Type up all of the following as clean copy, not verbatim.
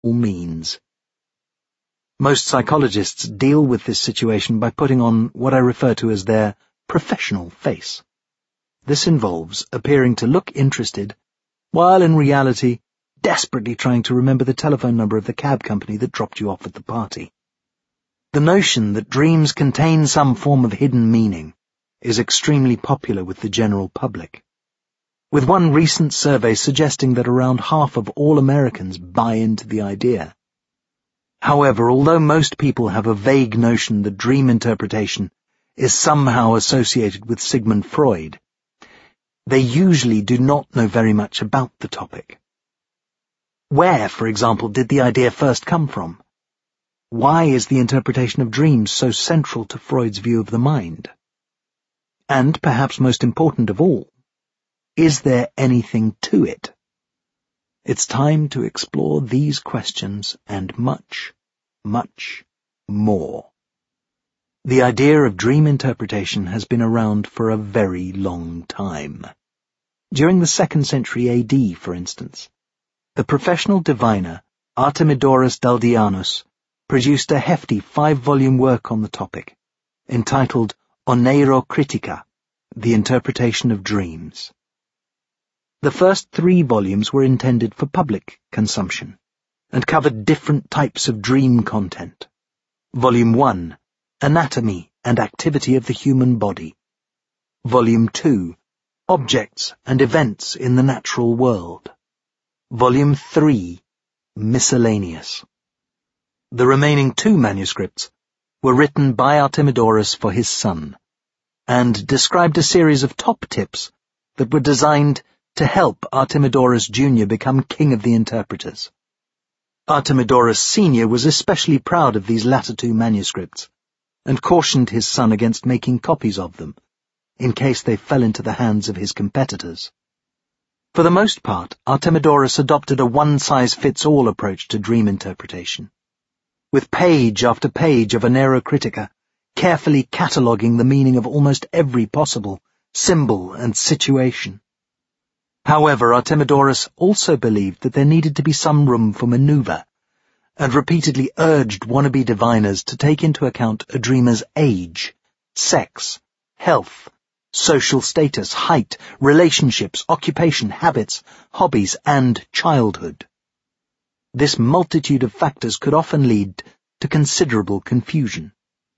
all means. Most psychologists deal with this situation by putting on what I refer to as their professional face. This involves appearing to look interested, while in reality desperately trying to remember the telephone number of the cab company that dropped you off at the party. The notion that dreams contain some form of hidden meaning is extremely popular with the general public, with one recent survey suggesting that around half of all Americans buy into the idea. However, although most people have a vague notion that dream interpretation is somehow associated with Sigmund Freud, they usually do not know very much about the topic. Where, for example, did the idea first come from? Why is the interpretation of dreams so central to Freud's view of the mind? And, perhaps most important of all, is there anything to it? It's time to explore these questions and much, much more. The idea of dream interpretation has been around for a very long time. During the 2nd century AD, for instance, the professional diviner Artemidorus Daldianus produced a hefty 5-volume work on the topic, entitled Oneirocritica, The Interpretation of Dreams. The first 3 volumes were intended for public consumption, and covered different types of dream content. Volume 1, Anatomy and Activity of the Human Body. Volume 2, Objects and Events in the Natural World. Volume 3, Miscellaneous. The remaining 2 manuscripts were written by Artemidorus for his son, and described a series of top tips that were designed to help Artemidorus Jr. become king of the interpreters. Artemidorus Sr. was especially proud of these latter 2 manuscripts, and cautioned his son against making copies of them, in case they fell into the hands of his competitors. For the most part, Artemidorus adopted a one-size-fits-all approach to dream interpretation, with page after page of Oneirocritica carefully cataloguing the meaning of almost every possible symbol and situation. However, Artemidorus also believed that there needed to be some room for maneuver, and repeatedly urged wannabe diviners to take into account a dreamer's age, sex, health, social status, height, relationships, occupation, habits, hobbies, and childhood. This multitude of factors could often lead to considerable confusion.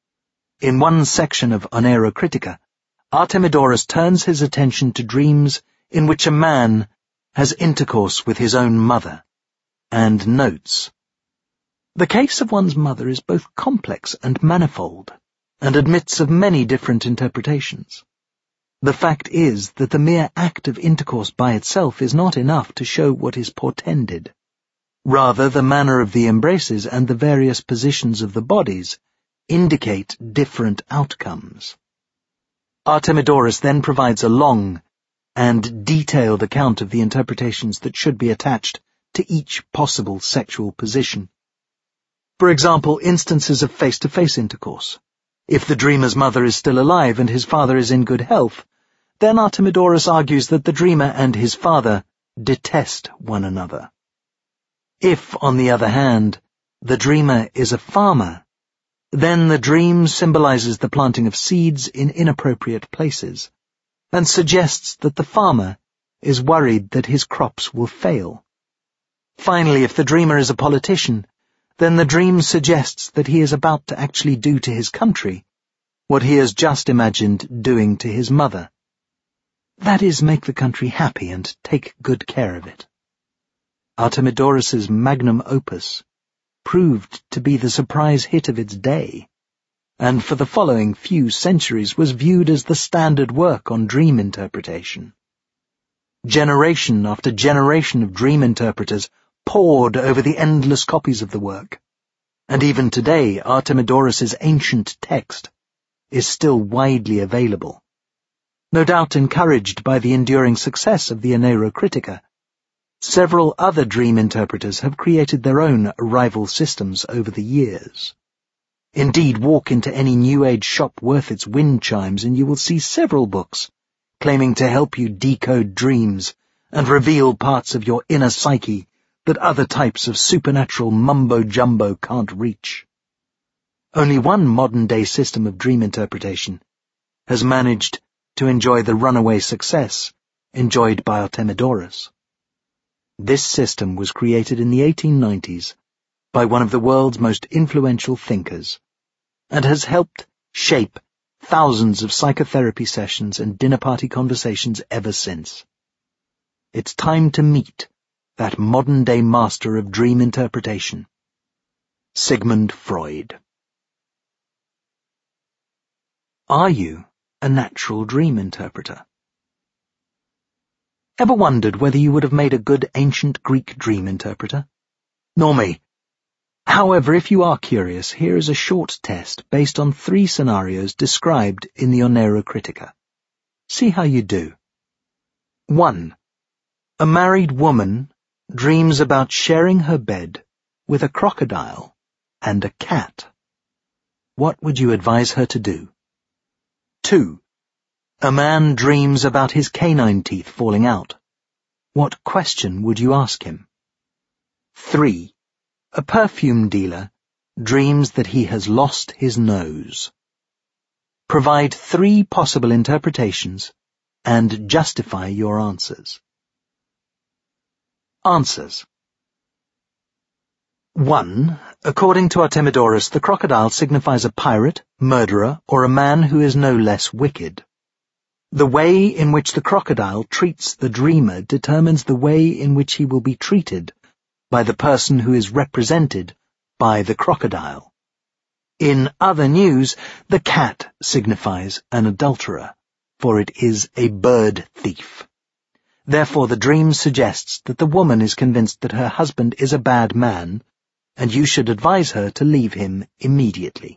In one section of Oneirocritica, Artemidorus turns his attention to dreams in which a man has intercourse with his own mother, and notes, "The case of one's mother is both complex and manifold, and admits of many different interpretations. The fact is that the mere act of intercourse by itself is not enough to show what is portended. Rather, the manner of the embraces and the various positions of the bodies indicate different outcomes." Artemidorus then provides a long and detailed account of the interpretations that should be attached to each possible sexual position. For example, instances of face-to-face intercourse. If the dreamer's mother is still alive and his father is in good health, then Artemidorus argues that the dreamer and his father detest one another. If, on the other hand, the dreamer is a farmer, then the dream symbolizes the planting of seeds in inappropriate places, and suggests that the farmer is worried that his crops will fail. Finally, if the dreamer is a politician, then the dream suggests that he is about to actually do to his country what he has just imagined doing to his mother. That is, make the country happy and take good care of it. Artemidorus's magnum opus proved to be the surprise hit of its day, and for the following few centuries was viewed as the standard work on dream interpretation. Generation after generation of dream interpreters pored over the endless copies of the work, and even today Artemidorus's ancient text is still widely available. No doubt encouraged by the enduring success of the Oneirocritica, several other dream interpreters have created their own rival systems over the years. Indeed, walk into any New Age shop worth its wind chimes and you will see several books claiming to help you decode dreams and reveal parts of your inner psyche that other types of supernatural mumbo-jumbo can't reach. Only one modern-day system of dream interpretation has managed to enjoy the runaway success enjoyed by Artemidorus. This system was created in the 1890s by one of the world's most influential thinkers, and has helped shape thousands of psychotherapy sessions and dinner party conversations ever since. It's time to meet that modern-day master of dream interpretation, Sigmund Freud. Are you a natural dream interpreter? Ever wondered whether you would have made a good ancient Greek dream interpreter? Nor me. However, if you are curious, here is a short test based on 3 scenarios described in the Onera Critica. See how you do. 1. A married woman dreams about sharing her bed with a crocodile and a cat. What would you advise her to do? 2. A man dreams about his canine teeth falling out. What question would you ask him? 3. A perfume dealer dreams that he has lost his nose. Provide 3 possible interpretations and justify your answers. Answers. 1. According to Artemidorus, the crocodile signifies a pirate, murderer, or a man who is no less wicked. The way in which the crocodile treats the dreamer determines the way in which he will be treated by the person who is represented by the crocodile. In other news, the cat signifies an adulterer, for it is a bird thief. Therefore, the dream suggests that the woman is convinced that her husband is a bad man, and you should advise her to leave him immediately.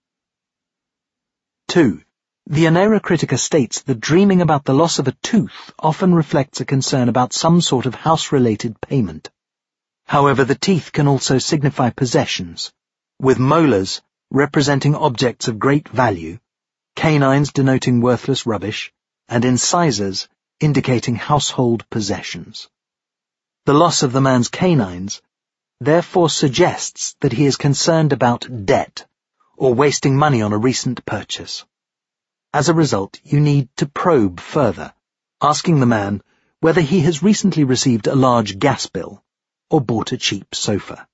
2. The Onera Critica states that dreaming about the loss of a tooth often reflects a concern about some sort of house-related payment. However, the teeth can also signify possessions, with molars representing objects of great value, canines denoting worthless rubbish, and incisors indicating household possessions. The loss of the man's canines therefore suggests that he is concerned about debt or wasting money on a recent purchase. As a result, you need to probe further, asking the man whether he has recently received a large gas bill or bought a cheap sofa.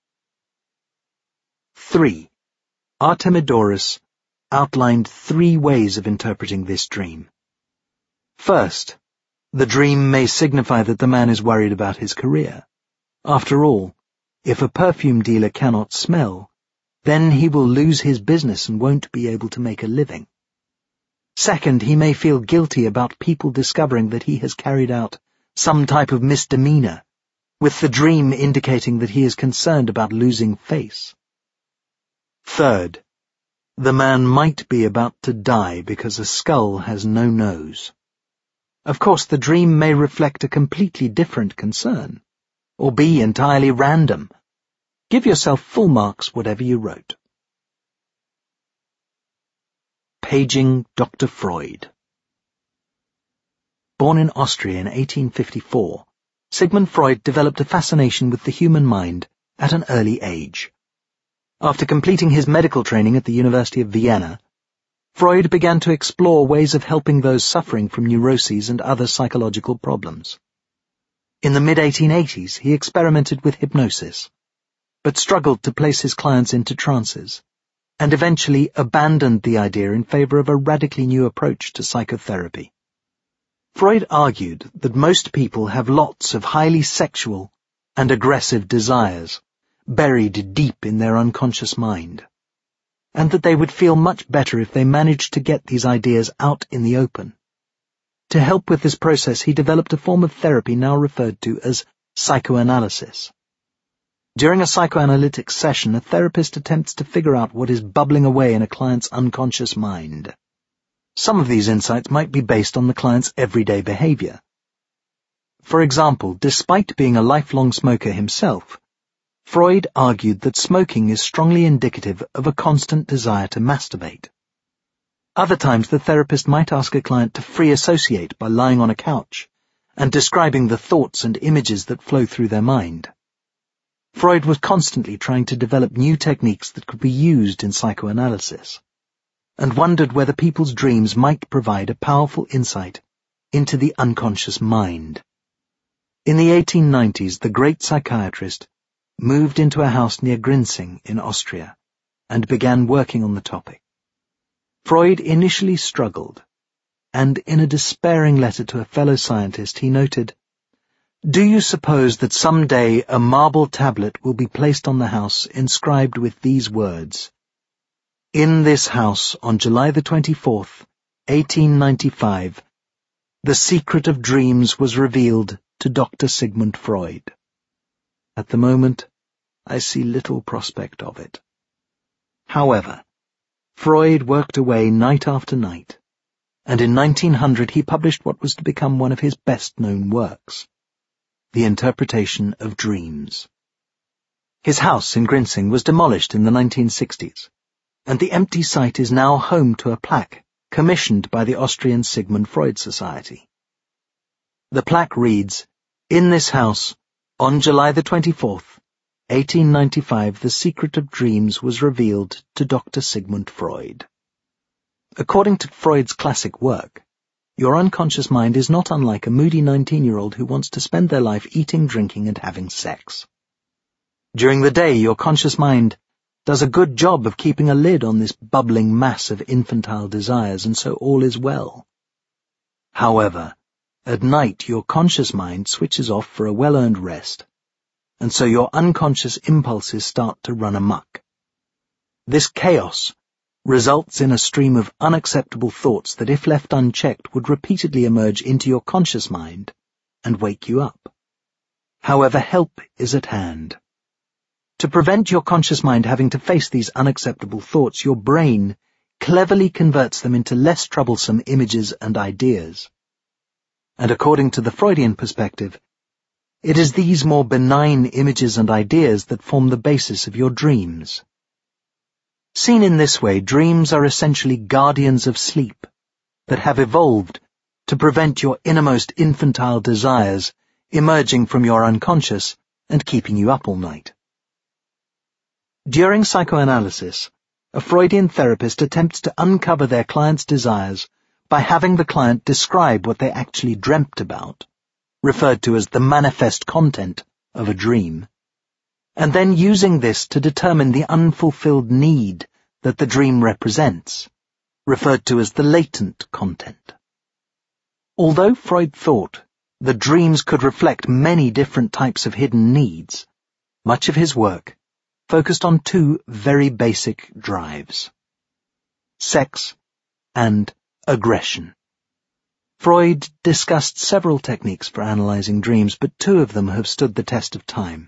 3. Artemidorus outlined 3 ways of interpreting this dream. First, the dream may signify that the man is worried about his career. After all, if a perfume dealer cannot smell, then he will lose his business and won't be able to make a living. Second, he may feel guilty about people discovering that he has carried out some type of misdemeanor, with the dream indicating that he is concerned about losing face. Third, the man might be about to die because a skull has no nose. Of course, the dream may reflect a completely different concern, or be entirely random. Give yourself full marks whatever you wrote. Paging Dr. Freud. Born in Austria in 1854, Sigmund Freud developed a fascination with the human mind at an early age. After completing his medical training at the University of Vienna, Freud began to explore ways of helping those suffering from neuroses and other psychological problems. In the mid-1880s, he experimented with hypnosis, but struggled to place his clients into trances, and eventually abandoned the idea in favor of a radically new approach to psychotherapy. Freud argued that most people have lots of highly sexual and aggressive desires buried deep in their unconscious mind, and that they would feel much better if they managed to get these ideas out in the open. To help with this process, he developed a form of therapy now referred to as psychoanalysis. During a psychoanalytic session, a therapist attempts to figure out what is bubbling away in a client's unconscious mind. Some of these insights might be based on the client's everyday behavior. For example, despite being a lifelong smoker himself, Freud argued that smoking is strongly indicative of a constant desire to masturbate. Other times, the therapist might ask a client to free associate by lying on a couch and describing the thoughts and images that flow through their mind. Freud was constantly trying to develop new techniques that could be used in psychoanalysis, and wondered whether people's dreams might provide a powerful insight into the unconscious mind. In the 1890s, the great psychiatrist moved into a house near Grinzing in Austria and began working on the topic. Freud initially struggled, and in a despairing letter to a fellow scientist he noted, "Do you suppose that some day a marble tablet will be placed on the house inscribed with these words, 'In this house on July the 24th, 1895, the secret of dreams was revealed to Dr. Sigmund Freud'? At the moment, I see little prospect of it." However, Freud worked away night after night, and in 1900 he published what was to become one of his best-known works, The Interpretation of Dreams. His house in Grinzing was demolished in the 1960s, and the empty site is now home to a plaque commissioned by the Austrian Sigmund Freud Society. The plaque reads, "In this house, on July the 24th, 1895, the secret of dreams was revealed to Dr. Sigmund Freud." According to Freud's classic work, your unconscious mind is not unlike a moody 19-year-old who wants to spend their life eating, drinking, and having sex. During the day, your conscious mind does a good job of keeping a lid on this bubbling mass of infantile desires, and so all is well. However, at night your conscious mind switches off for a well-earned rest, and so your unconscious impulses start to run amok. This chaos results in a stream of unacceptable thoughts that, if left unchecked, would repeatedly emerge into your conscious mind and wake you up. However, help is at hand. To prevent your conscious mind having to face these unacceptable thoughts, your brain cleverly converts them into less troublesome images and ideas. And according to the Freudian perspective, it is these more benign images and ideas that form the basis of your dreams. Seen in this way, dreams are essentially guardians of sleep that have evolved to prevent your innermost infantile desires emerging from your unconscious and keeping you up all night. During psychoanalysis, a Freudian therapist attempts to uncover their client's desires by having the client describe what they actually dreamt about, referred to as the manifest content of a dream, and then using this to determine the unfulfilled need that the dream represents, referred to as the latent content. Although Freud thought that dreams could reflect many different types of hidden needs, much of his work focused on two very basic drives: sex and aggression. Freud discussed several techniques for analyzing dreams, but two of them have stood the test of time.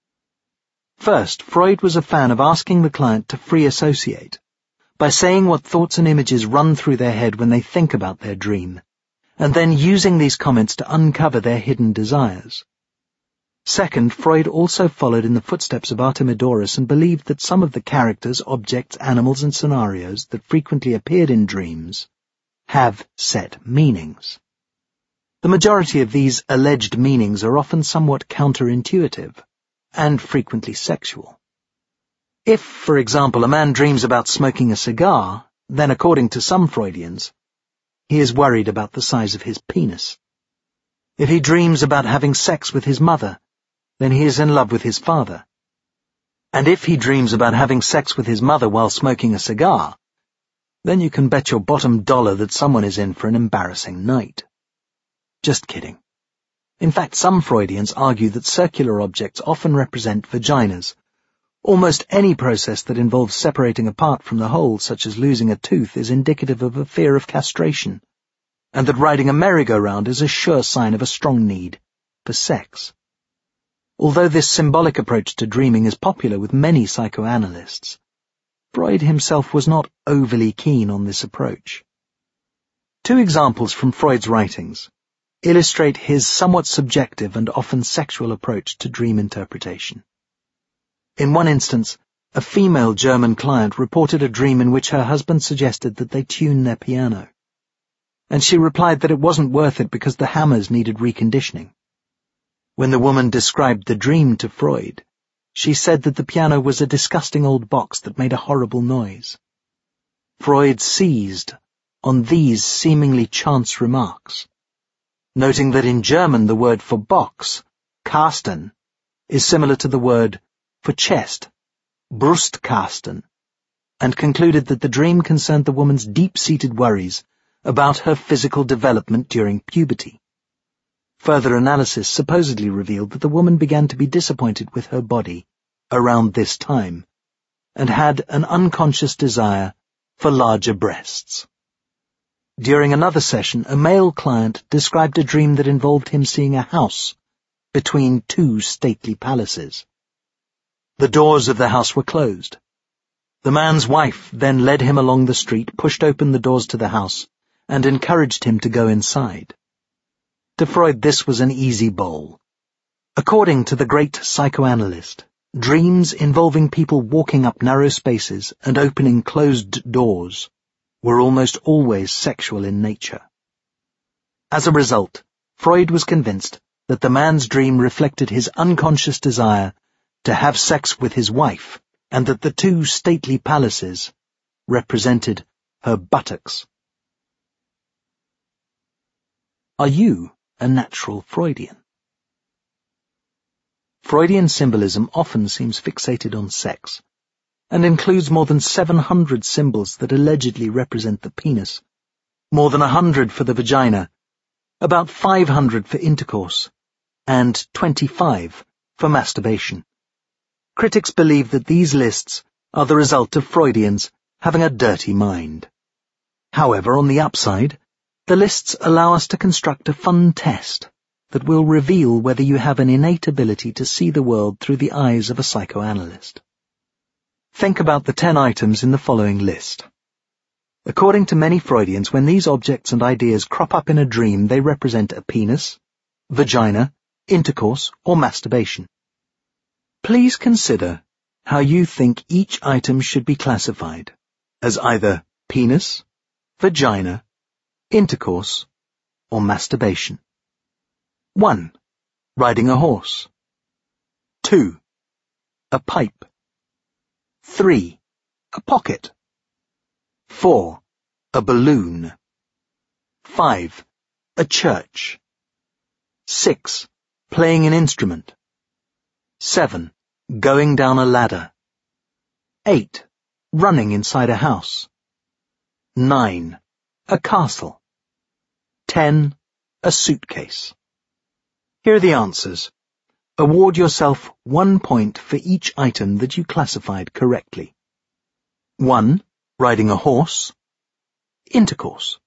First, Freud was a fan of asking the client to free associate, by saying what thoughts and images run through their head when they think about their dream, and then using these comments to uncover their hidden desires. Second, Freud also followed in the footsteps of Artemidorus and believed that some of the characters, objects, animals, and scenarios that frequently appeared in dreams have set meanings. The majority of these alleged meanings are often somewhat counterintuitive and frequently sexual. If, for example, a man dreams about smoking a cigar, then according to some Freudians, he is worried about the size of his penis. If he dreams about having sex with his mother, then he is in love with his father. And if he dreams about having sex with his mother while smoking a cigar, then you can bet your bottom dollar that someone is in for an embarrassing night. Just kidding. In fact, some Freudians argue that circular objects often represent vaginas. Almost any process that involves separating a part from the whole, such as losing a tooth, is indicative of a fear of castration, and that riding a merry-go-round is a sure sign of a strong need for sex. Although this symbolic approach to dreaming is popular with many psychoanalysts, Freud himself was not overly keen on this approach. Two examples from Freud's writings illustrate his somewhat subjective and often sexual approach to dream interpretation. In one instance, a female German client reported a dream in which her husband suggested that they tune their piano, and she replied that it wasn't worth it because the hammers needed reconditioning. When the woman described the dream to Freud, She said that the piano was a disgusting old box that made a horrible noise. Freud seized on these seemingly chance remarks, noting that in German the word for box, Kasten, is similar to the word for chest, Brustkasten, and concluded that the dream concerned the woman's deep-seated worries about her physical development during puberty. Further analysis supposedly revealed that the woman began to be disappointed with her body around this time and had an unconscious desire for larger breasts. During another session, a male client described a dream that involved him seeing a house between two stately palaces. The doors of the house were closed. The man's wife then led him along the street, pushed open the doors to the house, and encouraged him to go inside. To Freud, this was an easy bowl. According to the great psychoanalyst, dreams involving people walking up narrow spaces and opening closed doors were almost always sexual in nature. As a result, Freud was convinced that the man's dream reflected his unconscious desire to have sex with his wife, and that the two stately palaces represented her buttocks. Are you a natural Freudian? Freudian symbolism often seems fixated on sex, and includes more than 700 symbols that allegedly represent the penis, more than 100 for the vagina, about 500 for intercourse, and 25 for masturbation. Critics believe that these lists are the result of Freudians having a dirty mind. However, on the upside, the lists allow us to construct a fun test that will reveal whether you have an innate ability to see the world through the eyes of a psychoanalyst. Think about the 10 items in the following list. According to many Freudians, when these objects and ideas crop up in a dream, they represent a penis, vagina, intercourse, or masturbation. Please consider how you think each item should be classified, as either penis, vagina, intercourse, or masturbation. 1. Riding a horse. 2. A pipe. 3. A pocket. 4. A balloon. 5. A church. 6. Playing an instrument. 7. Going down a ladder. 8. Running inside a house. 9. A castle. 10. A suitcase. Here are the answers. Award yourself 1 point for each item that you classified correctly. 1. Riding a horse. Intercourse.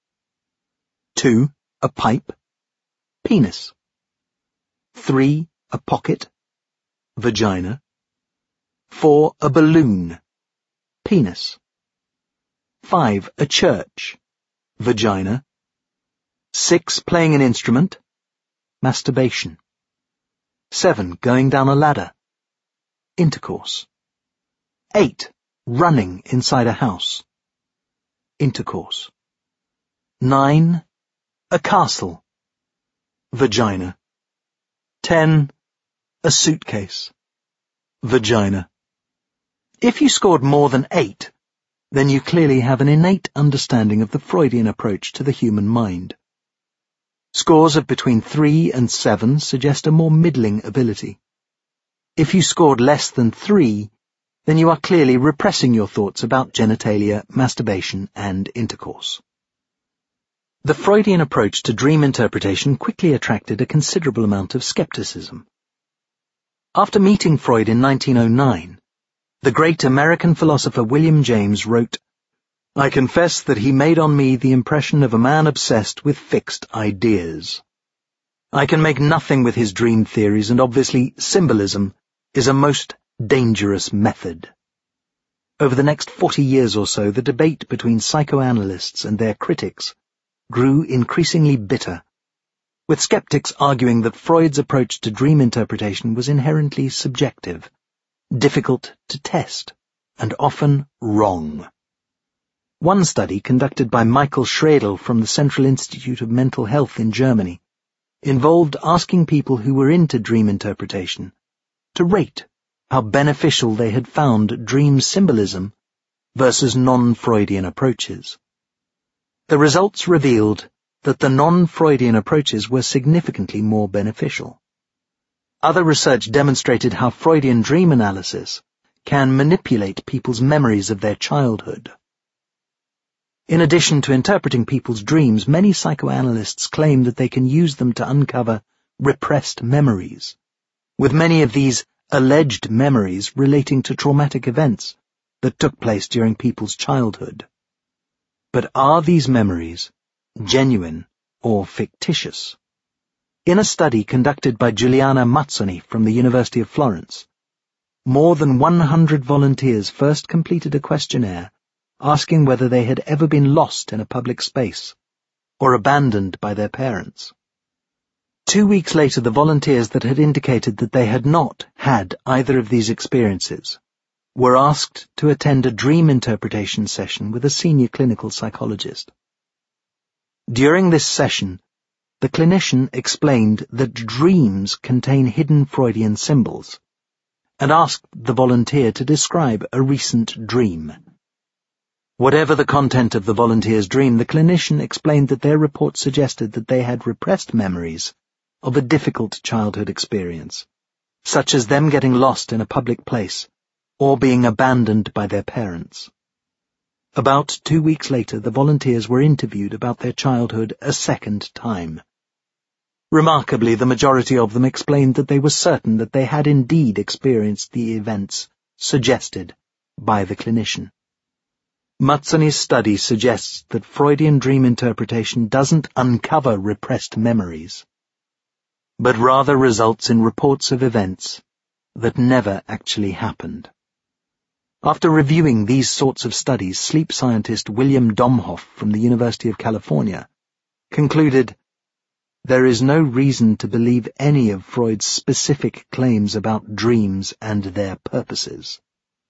2. A pipe. Penis. 3. A pocket. Vagina. 4. A balloon. Penis. 5. A church. Vagina. 6. Playing an instrument. Masturbation. 7. Going down a ladder. Intercourse. 8. Running inside a house. Intercourse. 9. A castle. Vagina. 10. A suitcase. Vagina. If you scored more than 8, then you clearly have an innate understanding of the Freudian approach to the human mind. Scores of between 3 and 7 suggest a more middling ability. If you scored less than 3, then you are clearly repressing your thoughts about genitalia, masturbation, and intercourse. The Freudian approach to dream interpretation quickly attracted a considerable amount of skepticism. After meeting Freud in 1909, the great American philosopher William James wrote, "I confess that he made on me the impression of a man obsessed with fixed ideas. I can make nothing with his dream theories, and obviously symbolism is a most dangerous method." Over the next 40 years or so, the debate between psychoanalysts and their critics grew increasingly bitter, with skeptics arguing that Freud's approach to dream interpretation was inherently subjective, difficult to test, and often wrong. One study, conducted by Michael Schradel from the Central Institute of Mental Health in Germany, involved asking people who were into dream interpretation to rate how beneficial they had found dream symbolism versus non-Freudian approaches. The results revealed that the non-Freudian approaches were significantly more beneficial. Other research demonstrated how Freudian dream analysis can manipulate people's memories of their childhood. In addition to interpreting people's dreams, many psychoanalysts claim that they can use them to uncover repressed memories, with many of these alleged memories relating to traumatic events that took place during people's childhood. But are these memories genuine or fictitious? In a study conducted by Giuliana Mazzoni from the University of Florence, more than 100 volunteers first completed a questionnaire asking whether they had ever been lost in a public space or abandoned by their parents. 2 weeks later, the volunteers that had indicated that they had not had either of these experiences were asked to attend a dream interpretation session with a senior clinical psychologist. During this session, the clinician explained that dreams contain hidden Freudian symbols and asked the volunteer to describe a recent dream. Whatever the content of the volunteer's dream, the clinician explained that their report suggested that they had repressed memories of a difficult childhood experience, such as them getting lost in a public place or being abandoned by their parents. About 2 weeks later, the volunteers were interviewed about their childhood a second time. Remarkably, the majority of them explained that they were certain that they had indeed experienced the events suggested by the clinician. Mazzoni's study suggests that Freudian dream interpretation doesn't uncover repressed memories, but rather results in reports of events that never actually happened. After reviewing these sorts of studies, sleep scientist William Domhoff from the University of California concluded, "There is no reason to believe any of Freud's specific claims about dreams and their purposes."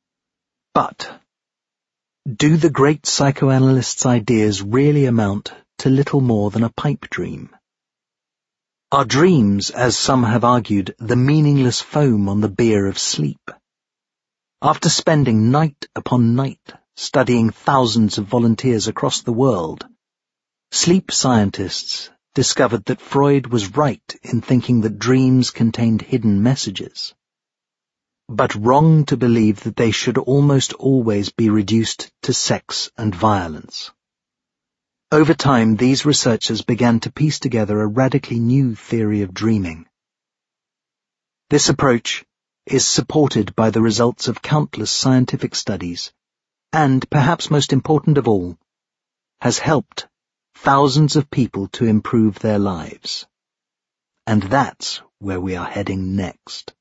But do the great psychoanalyst's ideas really amount to little more than a pipe dream? Are dreams, as some have argued, the meaningless foam on the beer of sleep? After spending night upon night studying thousands of volunteers across the world, sleep scientists discovered that Freud was right in thinking that dreams contained hidden messages, but wrong to believe that they should almost always be reduced to sex and violence. Over time, these researchers began to piece together a radically new theory of dreaming. This approach is supported by the results of countless scientific studies and, perhaps most important of all, has helped thousands of people to improve their lives. And that's where we are heading next.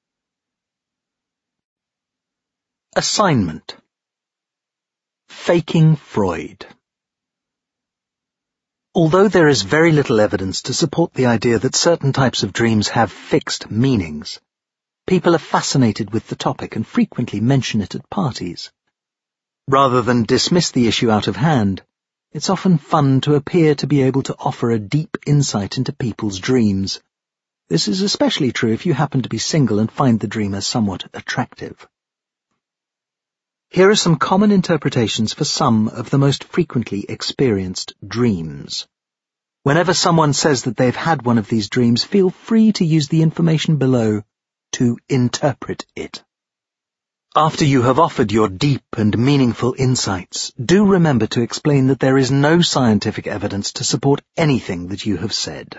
Assignment: Faking Freud. Although there is very little evidence to support the idea that certain types of dreams have fixed meanings, people are fascinated with the topic and frequently mention it at parties. Rather than dismiss the issue out of hand, it's often fun to appear to be able to offer a deep insight into people's dreams. This is especially true if you happen to be single and find the dreamer somewhat attractive. Here are some common interpretations for some of the most frequently experienced dreams. Whenever someone says that they've had one of these dreams, feel free to use the information below to interpret it. After you have offered your deep and meaningful insights, do remember to explain that there is no scientific evidence to support anything that you have said.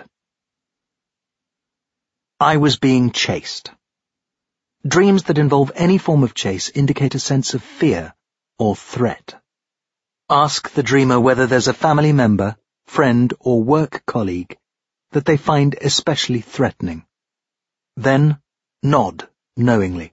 I was being chased. Dreams that involve any form of chase indicate a sense of fear or threat. Ask the dreamer whether there's a family member, friend, or work colleague that they find especially threatening. Then nod knowingly.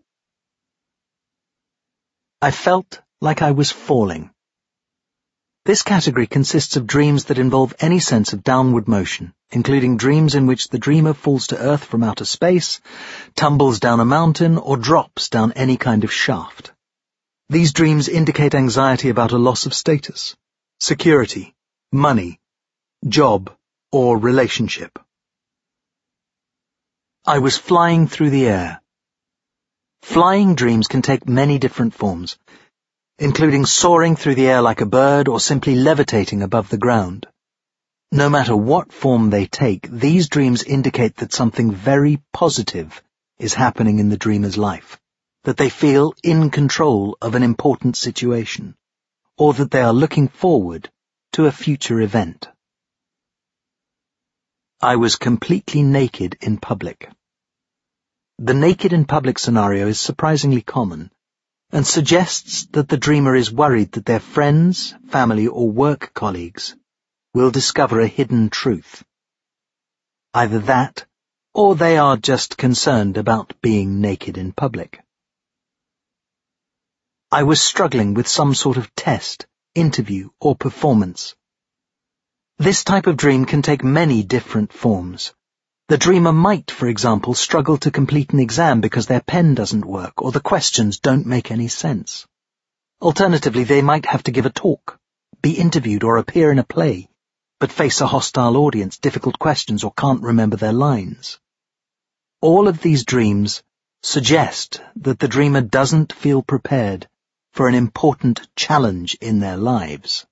I felt like I was falling. This category consists of dreams that involve any sense of downward motion, including dreams in which the dreamer falls to earth from outer space, tumbles down a mountain, or drops down any kind of shaft. These dreams indicate anxiety about a loss of status, security, money, job, or relationship. I was flying through the air. Flying dreams can take many different forms, including soaring through the air like a bird or simply levitating above the ground. No matter what form they take, these dreams indicate that something very positive is happening in the dreamer's life, that they feel in control of an important situation, or that they are looking forward to a future event. I was completely naked in public. The naked in public scenario is surprisingly common and suggests that the dreamer is worried that their friends, family, or work colleagues will discover a hidden truth. Either that, or they are just concerned about being naked in public. I was struggling with some sort of test, interview, or performance. This type of dream can take many different forms. The dreamer might, for example, struggle to complete an exam because their pen doesn't work or the questions don't make any sense. Alternatively, they might have to give a talk, be interviewed or appear in a play, but face a hostile audience, difficult questions, or can't remember their lines. All of these dreams suggest that the dreamer doesn't feel prepared for an important challenge in their lives.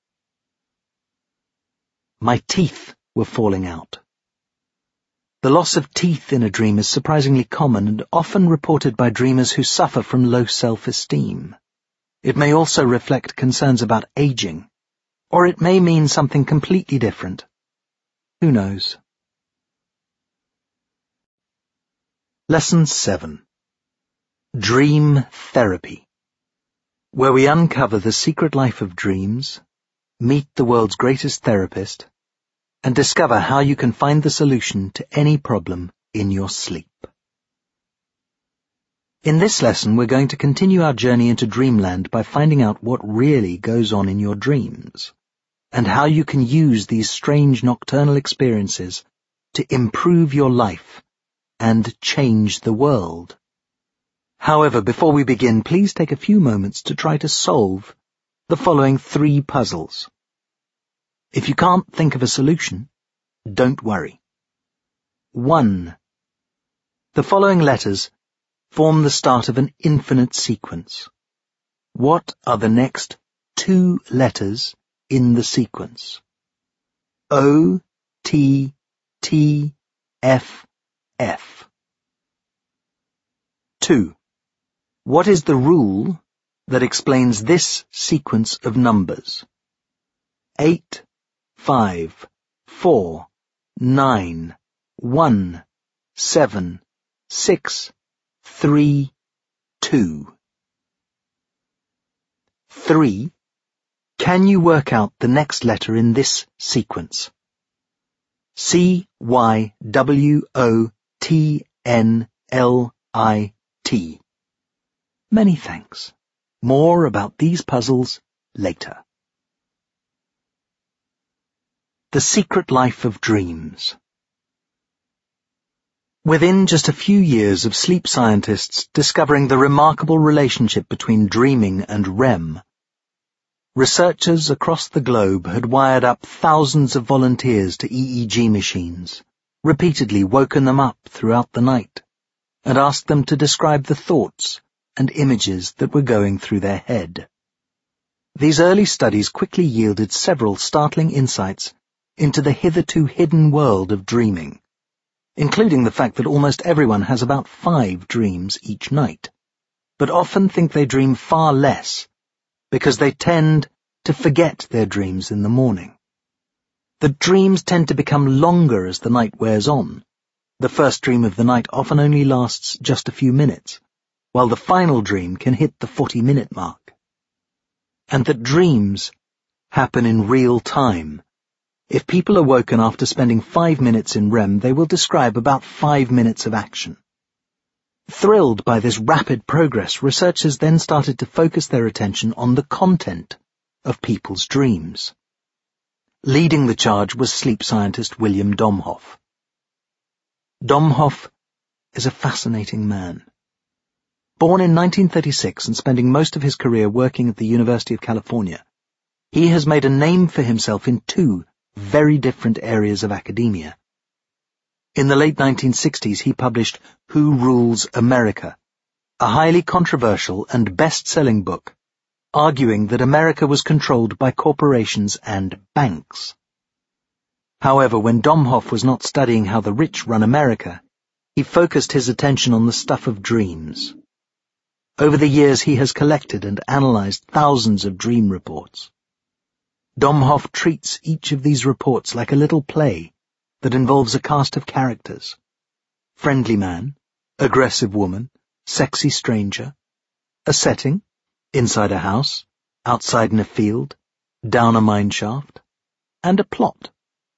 My teeth were falling out. The loss of teeth in a dream is surprisingly common and often reported by dreamers who suffer from low self-esteem. It may also reflect concerns about aging, or it may mean something completely different. Who knows? Lesson 7. Dream Therapy, where we uncover the secret life of dreams, meet the world's greatest therapist, and discover how you can find the solution to any problem in your sleep. In this lesson, we're going to continue our journey into dreamland by finding out what really goes on in your dreams, and how you can use these strange nocturnal experiences to improve your life and change the world. However, before we begin, please take a few moments to try to solve the following 3 puzzles. If you can't think of a solution, don't worry. 1. The following letters form the start of an infinite sequence. What are the next 2 letters in the sequence? O, T, T, F, F. 2. What is the rule that explains this sequence of numbers? 8, 5, 4, 9, 1, 7, 6, 3, 2. 3. Can you work out the next letter in this sequence? C, Y, W, O, T, N, L, I, T. Many thanks. More about these puzzles later. The Secret Life of Dreams. Within just a few years of sleep scientists discovering the remarkable relationship between dreaming and REM, researchers across the globe had wired up thousands of volunteers to EEG machines, repeatedly woken them up throughout the night, and asked them to describe the thoughts and images that were going through their head. These early studies quickly yielded several startling insights into the hitherto hidden world of dreaming, including the fact that almost everyone has about 5 dreams each night, but often think they dream far less because they tend to forget their dreams in the morning. The dreams tend to become longer as the night wears on. The first dream of the night often only lasts just a few minutes, while the final dream can hit the 40-minute mark. And that dreams happen in real time. If people are woken after spending 5 minutes in REM, they will describe about 5 minutes of action. Thrilled by this rapid progress, researchers then started to focus their attention on the content of people's dreams. Leading the charge was sleep scientist William Domhoff. Domhoff is a fascinating man. Born in 1936 and spending most of his career working at the University of California, he has made a name for himself in 2 very different areas of academia. In the late 1960s, he published Who Rules America, a highly controversial and best-selling book arguing that America was controlled by corporations and banks. However, when Domhoff was not studying how the rich run America, he focused his attention on the stuff of dreams. Over the years, he has collected and analyzed thousands of dream reports. Domhoff treats each of these reports like a little play that involves a cast of characters: friendly man, aggressive woman, sexy stranger, a setting, inside a house, outside in a field, down a mine shaft, and a plot.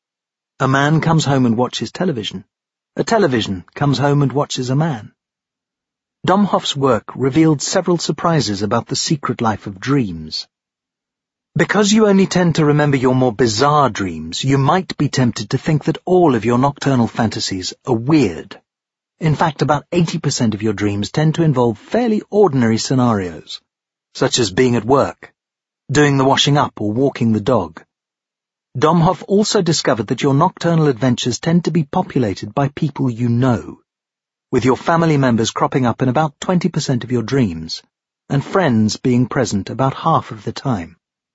A man comes home and watches television. A television comes home and watches a man. Domhoff's work revealed several surprises about the secret life of dreams. Because you only tend to remember your more bizarre dreams, you might be tempted to think that all of your nocturnal fantasies are weird. In fact, about 80% of your dreams tend to involve fairly ordinary scenarios, such as being at work, doing the washing up, or walking the dog. Domhoff also discovered that your nocturnal adventures tend to be populated by people you know, with your family members cropping up in about 20% of your dreams, and friends being present about half of the time.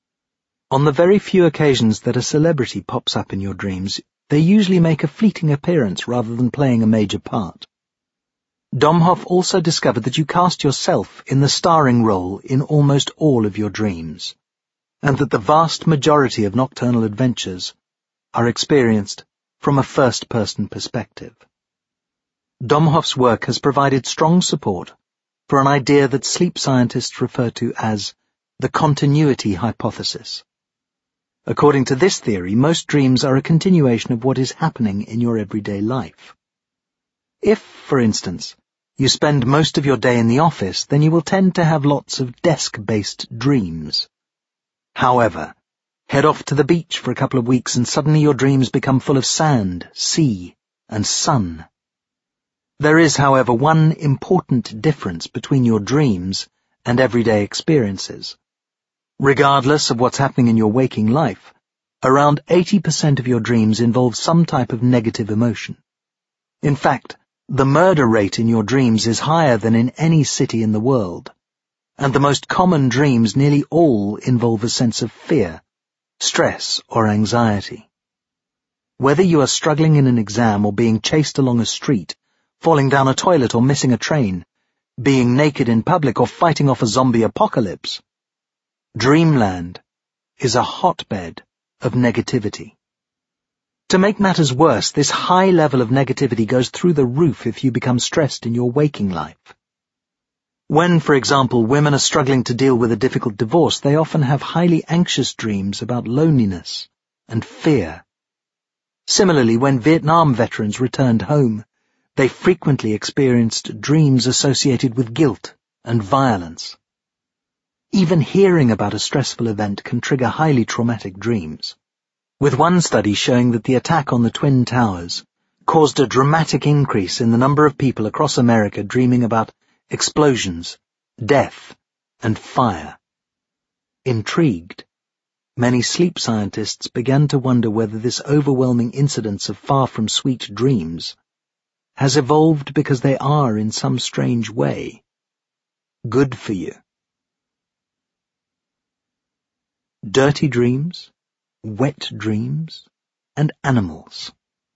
On the very few occasions that a celebrity pops up in your dreams, they usually make a fleeting appearance rather than playing a major part. Domhoff also discovered that you cast yourself in the starring role in almost all of your dreams, and that the vast majority of nocturnal adventures are experienced from a first-person perspective. Domhoff's work has provided strong support for an idea that sleep scientists refer to as the continuity hypothesis. According to this theory, most dreams are a continuation of what is happening in your everyday life. If, for instance, you spend most of your day in the office, then you will tend to have lots of desk-based dreams. However, head off to the beach for a couple of weeks and suddenly your dreams become full of sand, sea, and sun. There is, however, one important difference between your dreams and everyday experiences. Regardless of what's happening in your waking life, around 80% of your dreams involve some type of negative emotion. In fact, the murder rate in your dreams is higher than in any city in the world, and the most common dreams nearly all involve a sense of fear, stress, or anxiety. Whether you are struggling in an exam or being chased along a street, falling down a toilet or missing a train, being naked in public or fighting off a zombie apocalypse, Dreamland is a hotbed of negativity. To make matters worse, this high level of negativity goes through the roof if you become stressed in your waking life. When, for example, women are struggling to deal with a difficult divorce, they often have highly anxious dreams about loneliness and fear. Similarly, when Vietnam veterans returned home, they frequently experienced dreams associated with guilt and violence. Even hearing about a stressful event can trigger highly traumatic dreams, with one study showing that the attack on the Twin Towers caused a dramatic increase in the number of people across America dreaming about explosions, death, and fire. Intrigued, many sleep scientists began to wonder whether this overwhelming incidence of far-from-sweet dreams has evolved because they are, in some strange way, good for you. Dirty dreams, wet dreams, and animals.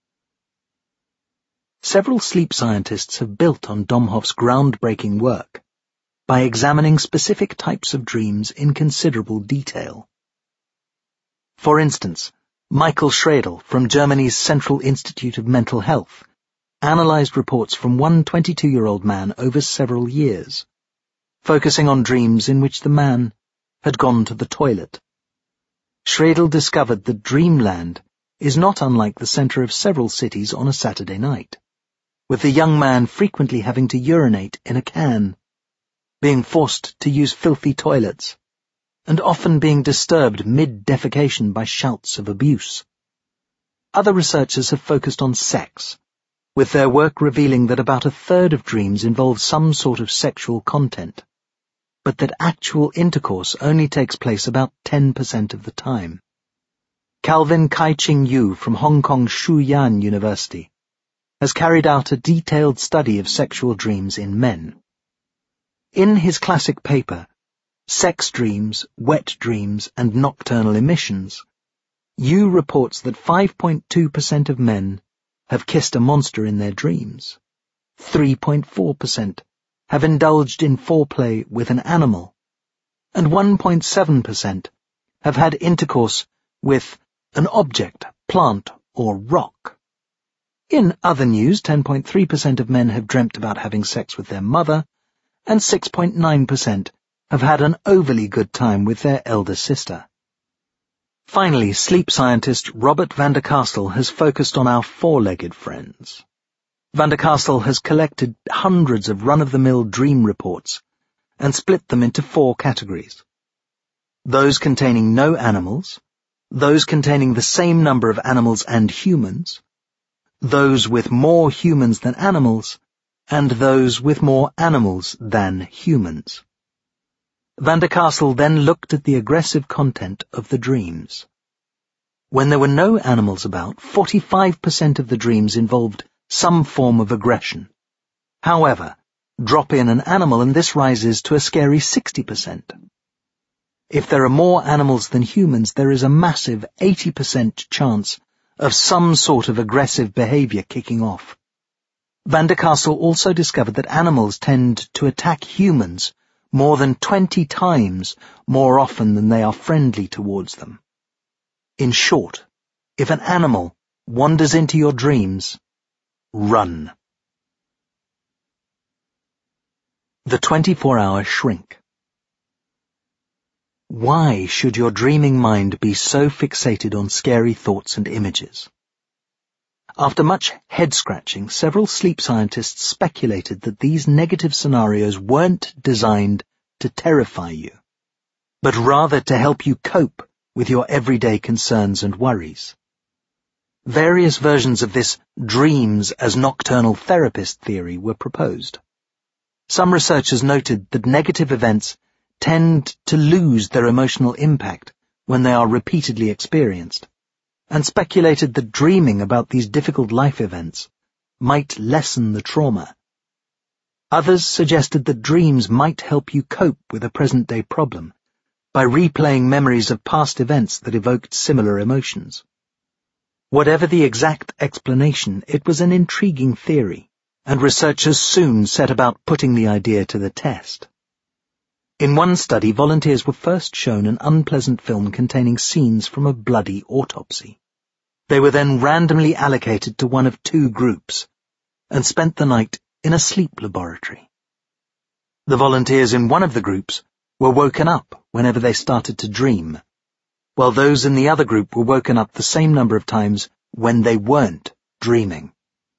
Several sleep scientists have built on Domhoff's groundbreaking work by examining specific types of dreams in considerable detail. For instance, Michael Schradel from Germany's Central Institute of Mental Health analyzed reports from one 22-year-old man over several years, focusing on dreams in which the man had gone to the toilet. Schradel discovered that Dreamland is not unlike the center of several cities on a Saturday night, with the young man frequently having to urinate in a can, being forced to use filthy toilets, and often being disturbed mid-defecation by shouts of abuse. Other researchers have focused on sex, with their work revealing that about a third of dreams involve some sort of sexual content, but that actual intercourse only takes place about 10% of the time. Calvin Kai-Ching Yu from Hong Kong's Shuyan University has carried out a detailed study of sexual dreams in men. In his classic paper, Sex Dreams, Wet Dreams and Nocturnal Emissions, Yu reports that 5.2% of men have kissed a monster in their dreams. 3.4% have indulged in foreplay with an animal, and 1.7% have had intercourse with an object, plant, or rock. In other news, 10.3% of men have dreamt about having sex with their mother, and 6.9% have had an overly good time with their elder sister. Finally, sleep scientist Robert van der Kastel has focused on our four-legged friends. Van der Kastel has collected hundreds of run-of-the-mill dream reports and split them into four categories: those containing no animals, those containing the same number of animals and humans, those with more humans than animals, and those with more animals than humans. Van der Kastel then looked at the aggressive content of the dreams. When there were no animals about, 45% of the dreams involved some form of aggression. However, drop in an animal and this rises to a scary 60%. If there are more animals than humans, there is a massive 80% chance of some sort of aggressive behavior kicking off. Van der Kastel also discovered that animals tend to attack humans more than 20 times more often than they are friendly towards them. In short, if an animal wanders into your dreams, run. The 24-hour shrink. Why should your dreaming mind be so fixated on scary thoughts and images? After much head-scratching, several sleep scientists speculated that these negative scenarios weren't designed to terrify you, but rather to help you cope with your everyday concerns and worries. Various versions of this dreams as nocturnal therapist theory were proposed. Some researchers noted that negative events tend to lose their emotional impact when they are repeatedly experienced, and speculated that dreaming about these difficult life events might lessen the trauma. Others suggested that dreams might help you cope with a present-day problem by replaying memories of past events that evoked similar emotions. Whatever the exact explanation, it was an intriguing theory, and researchers soon set about putting the idea to the test. In one study, volunteers were first shown an unpleasant film containing scenes from a bloody autopsy. They were then randomly allocated to one of two groups and spent the night in a sleep laboratory. The volunteers in one of the groups were woken up whenever they started to dream, while those in the other group were woken up the same number of times when they weren't dreaming.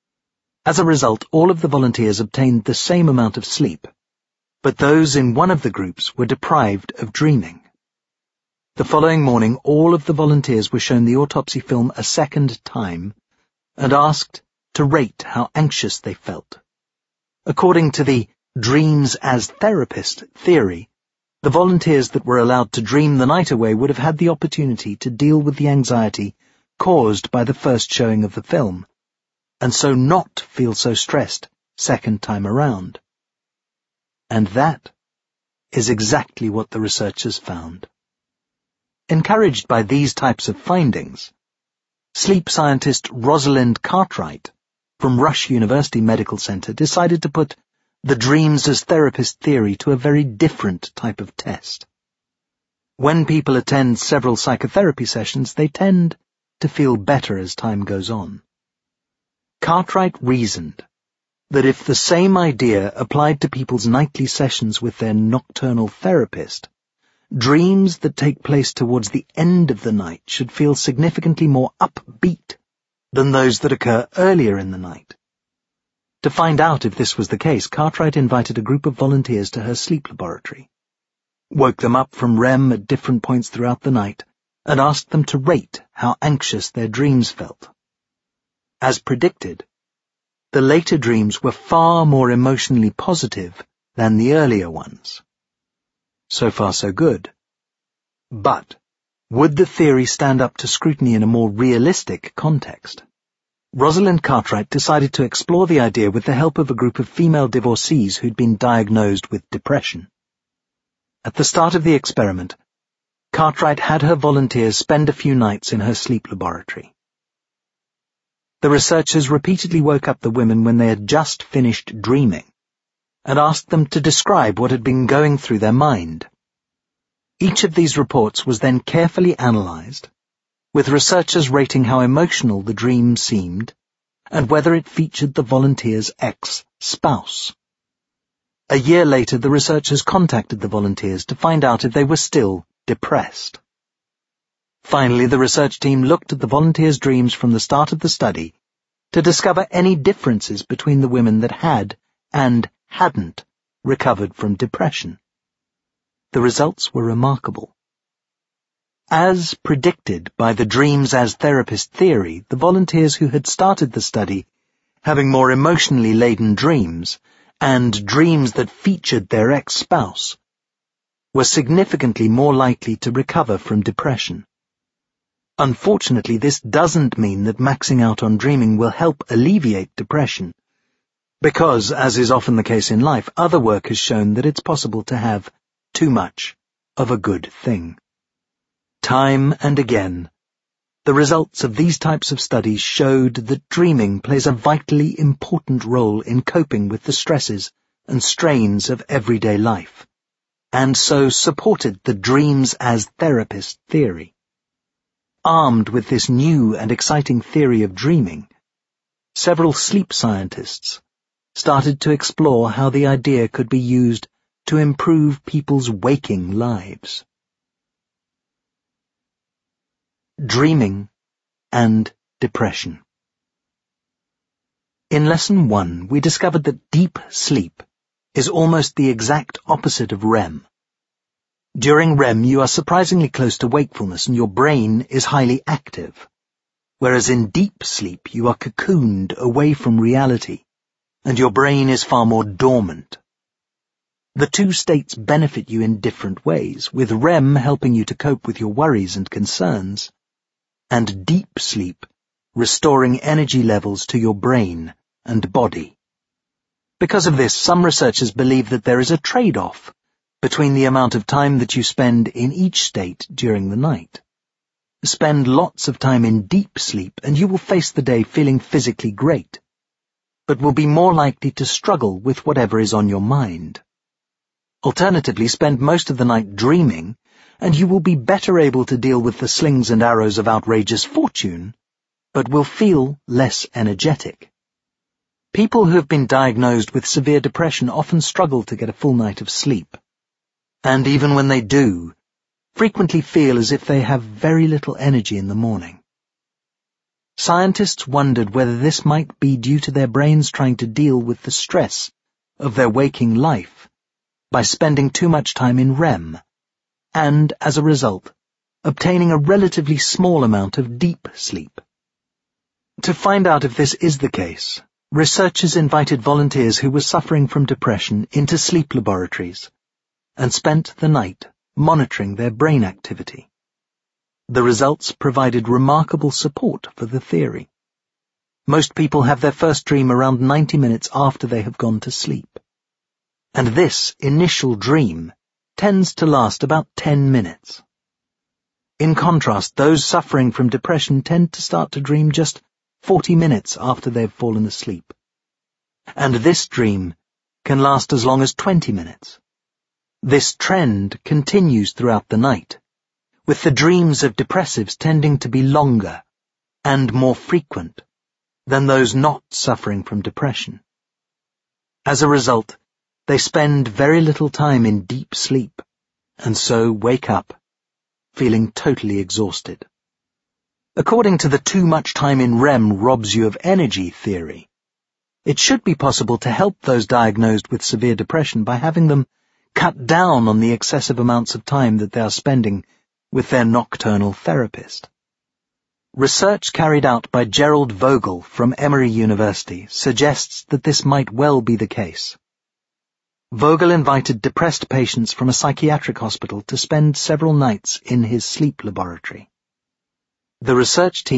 As a result, all of the volunteers obtained the same amount of sleep, but those in one of the groups were deprived of dreaming. The following morning, all of the volunteers were shown the autopsy film a second time and asked to rate how anxious they felt. According to the dreams as therapist theory, the volunteers that were allowed to dream the night away would have had the opportunity to deal with the anxiety caused by the first showing of the film, and so not feel so stressed second time around. And that is exactly what the researchers found. Encouraged by these types of findings, sleep scientist Rosalind Cartwright from Rush University Medical Center decided to put the dreams as therapist theory to a very different type of test. When people attend several psychotherapy sessions, they tend to feel better as time goes on. Cartwright reasoned that if the same idea applied to people's nightly sessions with their nocturnal therapist, dreams that take place towards the end of the night should feel significantly more upbeat than those that occur earlier in the night. To find out if this was the case, Cartwright invited a group of volunteers to her sleep laboratory, woke them up from REM at different points throughout the night, and asked them to rate how anxious their dreams felt. As predicted, the later dreams were far more emotionally positive than the earlier ones. So far, so good. But would the theory stand up to scrutiny in a more realistic context? Rosalind Cartwright decided to explore the idea with the help of a group of female divorcees who'd been diagnosed with depression. At the start of the experiment, Cartwright had her volunteers spend a few nights in her sleep laboratory. The researchers repeatedly woke up the women when they had just finished dreaming and asked them to describe what had been going through their mind. Each of these reports was then carefully analyzed, with researchers rating how emotional the dream seemed and whether it featured the volunteer's ex-spouse. A year later, the researchers contacted the volunteers to find out if they were still depressed. Finally, the research team looked at the volunteers' dreams from the start of the study to discover any differences between the women that had and hadn't recovered from depression. The results were remarkable. As predicted by the dreams as therapist theory, the volunteers who had started the study having more emotionally laden dreams and dreams that featured their ex-spouse were significantly more likely to recover from depression. Unfortunately, this doesn't mean that maxing out on dreaming will help alleviate depression, because, as is often the case in life, other work has shown that it's possible to have too much of a good thing. Time and again, the results of these types of studies showed that dreaming plays a vitally important role in coping with the stresses and strains of everyday life, and so supported the dreams as therapist theory. Armed with this new and exciting theory of dreaming, several sleep scientists started to explore how the idea could be used to improve people's waking lives. Dreaming and depression. In Lesson 1, we discovered that deep sleep is almost the exact opposite of REM. During REM, you are surprisingly close to wakefulness and your brain is highly active, whereas in deep sleep you are cocooned away from reality and your brain is far more dormant. The two states benefit you in different ways, with REM helping you to cope with your worries and concerns, and deep sleep restoring energy levels to your brain and body. Because of this, some researchers believe that there is a trade-off between the amount of time that you spend in each state during the night. Spend lots of time in deep sleep and you will face the day feeling physically great, but will be more likely to struggle with whatever is on your mind. Alternatively, spend most of the night dreaming and you will be better able to deal with the slings and arrows of outrageous fortune, but will feel less energetic. People who have been diagnosed with severe depression often struggle to get a full night of sleep, and even when they do, frequently feel as if they have very little energy in the morning. Scientists wondered whether this might be due to their brains trying to deal with the stress of their waking life by spending too much time in REM, and, as a result, obtaining a relatively small amount of deep sleep. To find out if this is the case, researchers invited volunteers who were suffering from depression into sleep laboratories and spent the night monitoring their brain activity. The results provided remarkable support for the theory. Most people have their first dream around 90 minutes after they have gone to sleep, and this initial dream tends to last about 10 minutes. In contrast, those suffering from depression tend to start to dream just 40 minutes after they've fallen asleep, and this dream can last as long as 20 minutes. This trend continues throughout the night, with the dreams of depressives tending to be longer and more frequent than those not suffering from depression. As a result, they spend very little time in deep sleep, and so wake up feeling totally exhausted. According to the too much time in REM robs you of energy theory, it should be possible to help those diagnosed with severe depression by having them cut down on the excessive amounts of time that they are spending with their nocturnal therapist. Research carried out by Gerald Vogel from Emory University suggests that this might well be the case. Vogel invited depressed patients from a psychiatric hospital to spend several nights in his sleep laboratory. The research team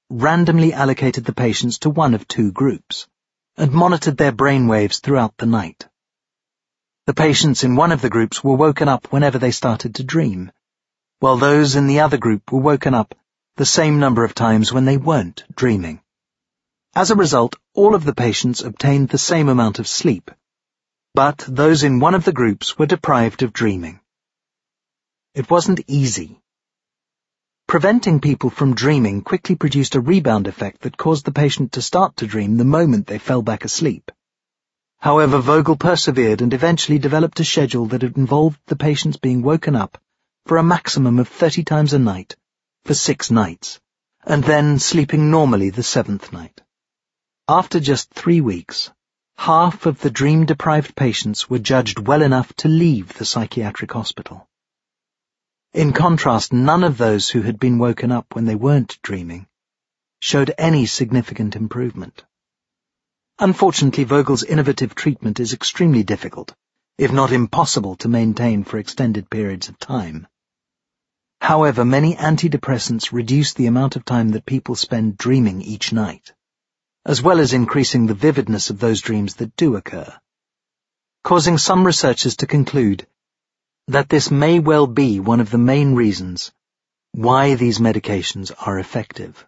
randomly allocated the patients to one of two groups and monitored their brain waves throughout the night. The patients in one of the groups were woken up whenever they started to dream, while those in the other group were woken up the same number of times when they weren't dreaming. As a result, all of the patients obtained the same amount of sleep, but those in one of the groups were deprived of dreaming. It wasn't easy. Preventing people from dreaming quickly produced a rebound effect that caused the patient to start to dream the moment they fell back asleep. However, Vogel persevered and eventually developed a schedule that involved the patients being woken up for a maximum of 30 times a night for 6 nights, and then sleeping normally the 7th night. After just 3 weeks, half of the dream-deprived patients were judged well enough to leave the psychiatric hospital. In contrast, none of those who had been woken up when they weren't dreaming showed any significant improvement. Unfortunately, Vogel's innovative treatment is extremely difficult, if not impossible, to maintain for extended periods of time. However, many antidepressants reduce the amount of time that people spend dreaming each night, as well as increasing the vividness of those dreams that do occur, causing some researchers to conclude that this may well be one of the main reasons why these medications are effective.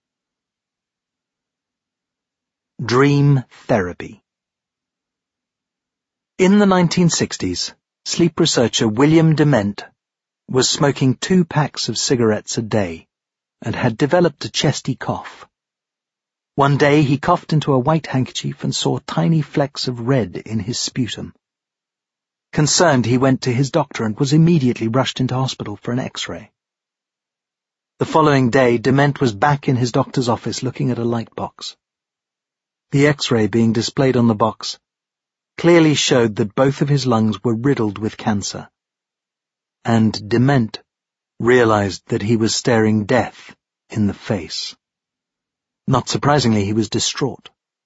Dream therapy. In the 1960s, sleep researcher William Dement was smoking 2 packs of cigarettes a day and had developed a chesty cough. One day he coughed into a white handkerchief and saw tiny flecks of red in his sputum. Concerned, he went to his doctor and was immediately rushed into hospital for an X-ray. The following day, Dement was back in his doctor's office looking at a light box. The X-ray being displayed on the box clearly showed that both of his lungs were riddled with cancer, and Dement realized that he was staring death in the face. Not surprisingly, he was distraught.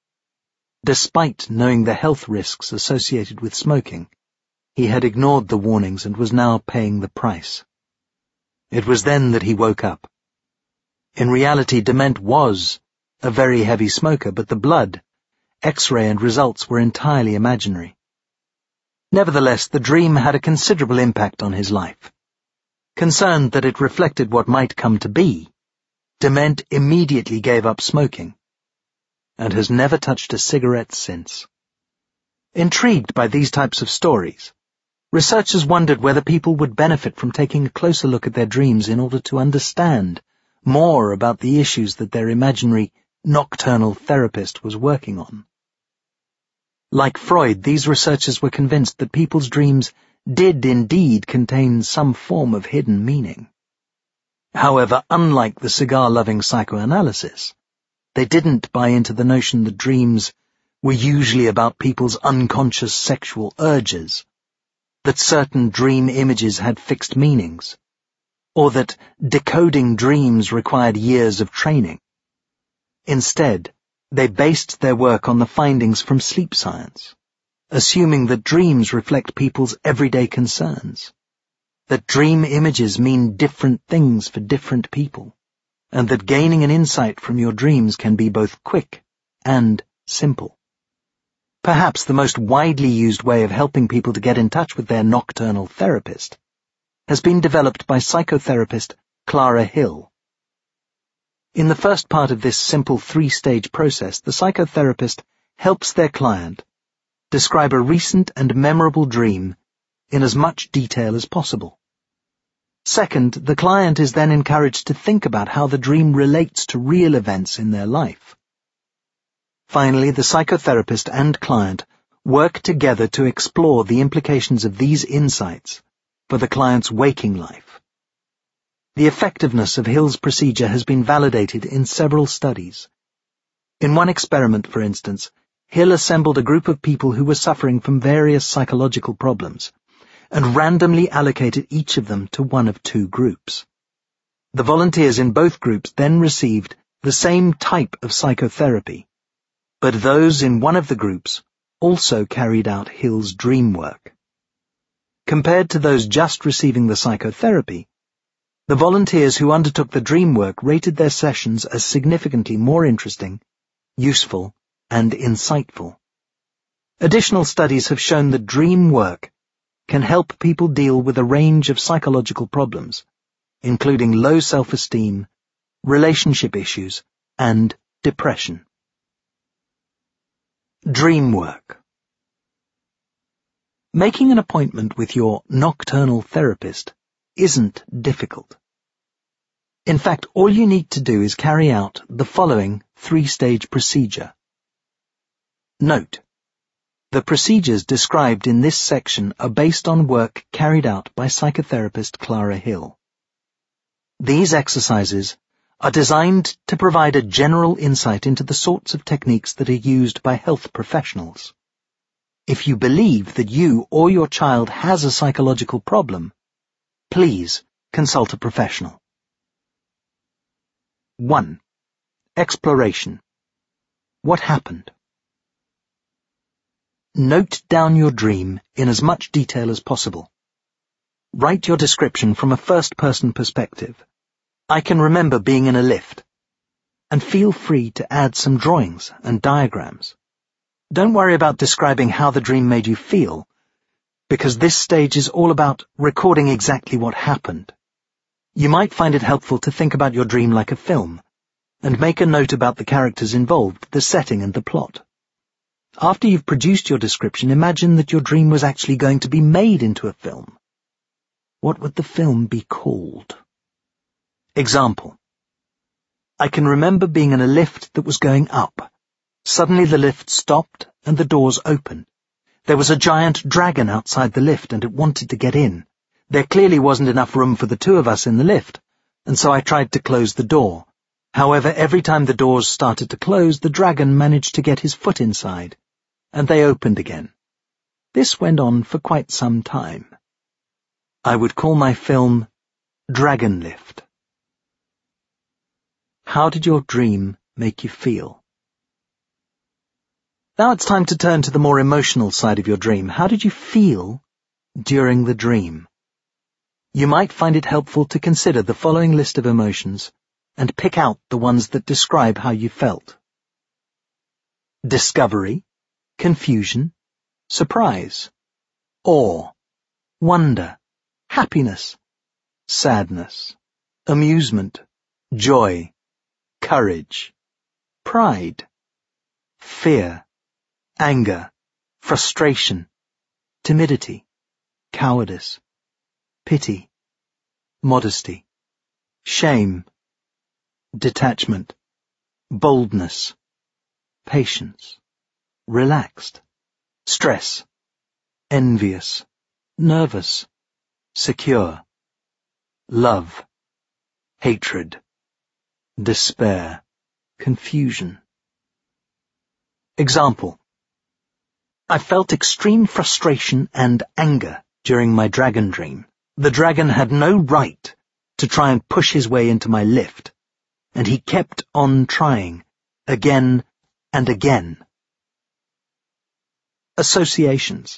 Despite knowing the health risks associated with smoking, he had ignored the warnings and was now paying the price. It was then that he woke up. In reality, Dement was a very heavy smoker, but the blood, X-ray and results were entirely imaginary. Nevertheless, the dream had a considerable impact on his life. Concerned that it reflected what might come to be, Dement immediately gave up smoking, and has never touched a cigarette since. Intrigued by these types of stories, researchers wondered whether people would benefit from taking a closer look at their dreams in order to understand more about the issues that their imaginary nocturnal therapist was working on. Like Freud, these researchers were convinced that people's dreams did indeed contain some form of hidden meaning. However, unlike the cigar-loving psychoanalysis, they didn't buy into the notion that dreams were usually about people's unconscious sexual urges, that certain dream images had fixed meanings, or that decoding dreams required years of training. Instead, they based their work on the findings from sleep science, assuming that dreams reflect people's everyday concerns, that dream images mean different things for different people, and that gaining an insight from your dreams can be both quick and simple. Perhaps the most widely used way of helping people to get in touch with their nocturnal therapist has been developed by psychotherapist Clara Hill. In the first part of this simple 3-stage process, the psychotherapist helps their client describe a recent and memorable dream in as much detail as possible. Second, the client is then encouraged to think about how the dream relates to real events in their life. Finally, the psychotherapist and client work together to explore the implications of these insights for the client's waking life. The effectiveness of Hill's procedure has been validated in several studies. In one experiment, for instance, Hill assembled a group of people who were suffering from various psychological problems and randomly allocated each of them to one of 2 groups. The volunteers in both groups then received the same type of psychotherapy, but those in one of the groups also carried out Hill's dream work. Compared to those just receiving the psychotherapy, The volunteers who undertook the dream work rated their sessions as significantly more interesting, useful, and insightful. Additional studies have shown that dream work can help people deal with a range of psychological problems, including low self-esteem, relationship issues, and depression. Dream work. Making an appointment with your nocturnal therapist isn't difficult. In fact, all you need to do is carry out the following 3-stage procedure. Note: the procedures described in this section are based on work carried out by psychotherapist Clara Hill. These exercises are designed to provide a general insight into the sorts of techniques that are used by health professionals. If you believe that you or your child has a psychological problem, please consult a professional. 1. Exploration. What happened? Note down your dream in as much detail as possible. Write your description from a first-person perspective. I can remember being in a lift. And feel free to add some drawings and diagrams. Don't worry about describing how the dream made you feel, because this stage is all about recording exactly what happened. You might find it helpful to think about your dream like a film, and make a note about the characters involved, the setting and the plot. After you've produced your description, imagine that your dream was actually going to be made into a film. What would the film be called? Example: I can remember being in a lift that was going up. Suddenly the lift stopped and the doors opened. There was a giant dragon outside the lift and it wanted to get in. There clearly wasn't enough room for the two of us in the lift, and so I tried to close the door. However, every time the doors started to close, the dragon managed to get his foot inside, and they opened again. This went on for quite some time. I would call my film Dragon Lift. How did your dream make you feel? Now it's time to turn to the more emotional side of your dream. How did you feel during the dream? You might find it helpful to consider the following list of emotions and pick out the ones that describe how you felt. Discovery, confusion, surprise, awe, wonder, happiness, sadness, amusement, joy, courage, pride, fear, anger, frustration, timidity, cowardice, pity, modesty, shame, detachment, boldness, patience, relaxed, stress, envious, nervous, secure, love, hatred, despair, confusion. Example: I felt extreme frustration and anger during my dragon dream. The dragon had no right to try and push his way into my lift, and he kept on trying, again and again. Associations.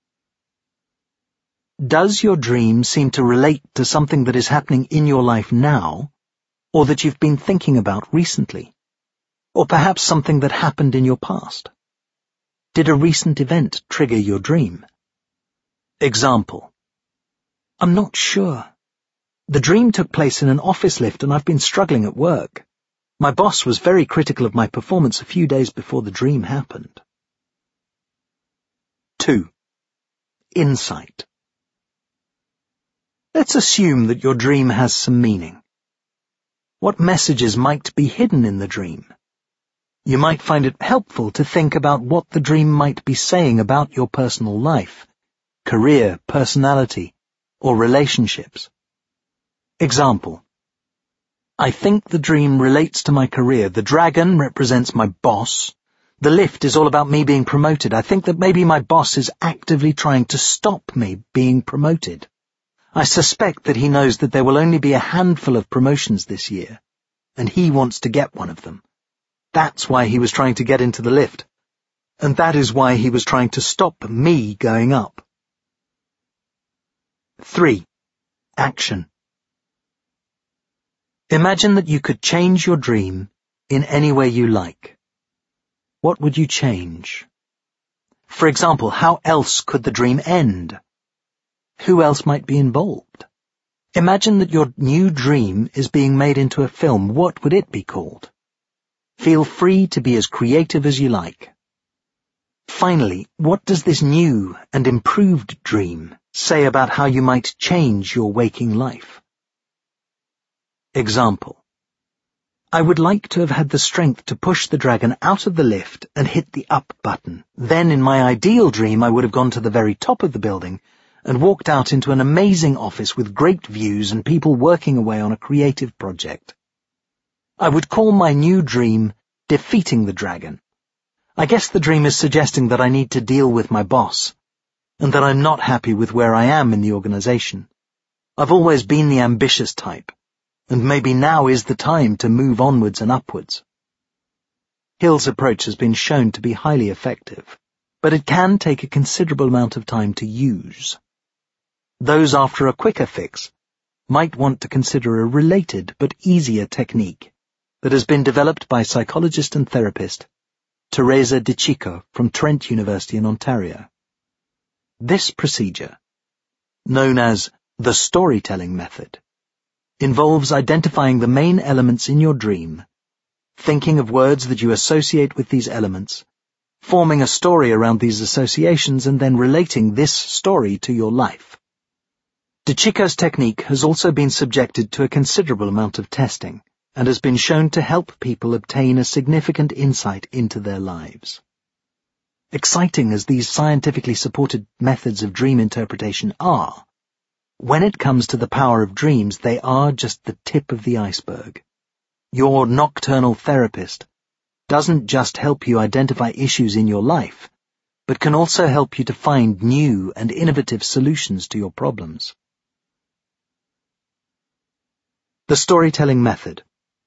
Does your dream seem to relate to something that is happening in your life now, or that you've been thinking about recently? Or perhaps something that happened in your past? Did a recent event trigger your dream? Example: I'm not sure. The dream took place in an office lift and I've been struggling at work. My boss was very critical of my performance a few days before the dream happened. 2. Insight. Let's assume that your dream has some meaning. What messages might be hidden in the dream? You might find it helpful to think about what the dream might be saying about your personal life, career, personality, or relationships. Example: I think the dream relates to my career. The dragon represents my boss. The lift is all about me being promoted. I think that maybe my boss is actively trying to stop me being promoted. I suspect that he knows that there will only be a handful of promotions this year, and he wants to get one of them. That's why he was trying to get into the lift, and that is why he was trying to stop me going up. 3. Action. Imagine that you could change your dream in any way you like. What would you change? For example, how else could the dream end? Who else might be involved? Imagine that your new dream is being made into a film. What would it be called? Feel free to be as creative as you like. Finally, what does this new and improved dream say about how you might change your waking life? Example: I would like to have had the strength to push the dragon out of the lift and hit the up button. Then in my ideal dream I would have gone to the very top of the building and walked out into an amazing office with great views and people working away on a creative project. I would call my new dream Defeating the Dragon. I guess the dream is suggesting that I need to deal with my boss, and that I'm not happy with where I am in the organization. I've always been the ambitious type, and maybe now is the time to move onwards and upwards. Hill's approach has been shown to be highly effective, but it can take a considerable amount of time to use. Those after a quicker fix might want to consider a related but easier technique that has been developed by psychologist and therapist Teresa DiCicco from Trent University in Ontario. This procedure, known as the storytelling method, involves identifying the main elements in your dream, thinking of words that you associate with these elements, forming a story around these associations, and then relating this story to your life. DiCicco's technique has also been subjected to a considerable amount of testing and has been shown to help people obtain a significant insight into their lives. Exciting as these scientifically supported methods of dream interpretation are, when it comes to the power of dreams, they are just the tip of the iceberg. Your nocturnal therapist doesn't just help you identify issues in your life, but can also help you to find new and innovative solutions to your problems. The storytelling method.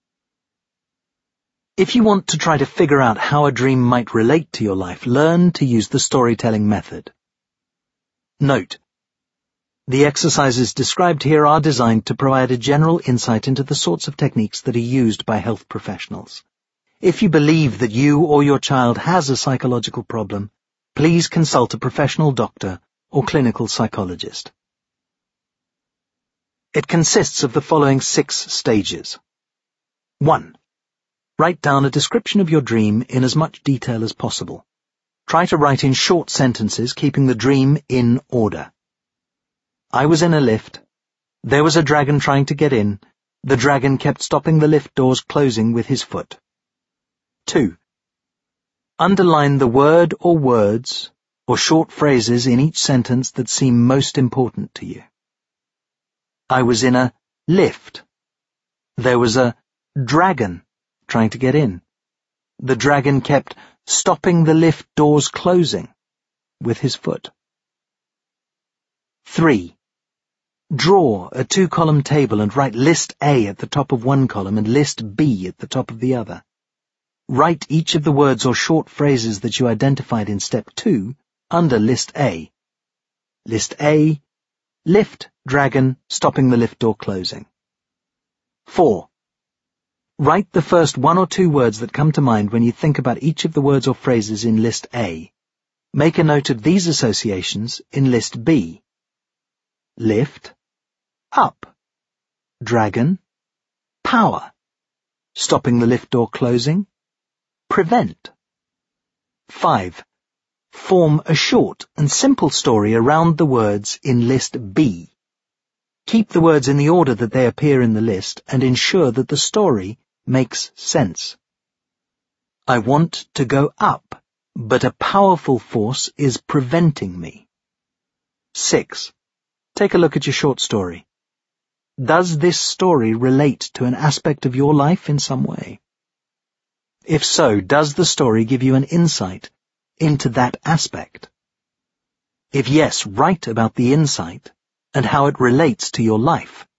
If you want to try to figure out how a dream might relate to your life, learn to use the storytelling method. Note: the exercises described here are designed to provide a general insight into the sorts of techniques that are used by health professionals. If you believe that you or your child has a psychological problem, please consult a professional doctor or clinical psychologist. It consists of the following 6 stages. 1. Write down a description of your dream in as much detail as possible. Try to write in short sentences, keeping the dream in order. I was in a lift. There was a dragon trying to get in. The dragon kept stopping the lift doors closing with his foot. 2. Underline the word or words or short phrases in each sentence that seem most important to you. I was in a lift. There was a dragon trying to get in. The dragon kept stopping the lift doors closing with his foot. 3. Draw a 2-column table and write List A at the top of one column and List B at the top of the other. Write each of the words or short phrases that you identified in Step 2 under List A. List A, lift, dragon, stopping the lift door closing. 4. Write the first 1 or 2 words that come to mind when you think about each of the words or phrases in List A. Make a note of these associations in List B. Lift, up, dragon, power, stopping the lift door closing, prevent. 5. Form a short and simple story around the words in List B. Keep the words in the order that they appear in the list and ensure that the story makes sense. I want to go up, but a powerful force is preventing me. 6. Take a look at your short story. Does this story relate to an aspect of your life in some way? If so, does the story give you an insight into that aspect? If yes, write about the insight and how it relates to your life.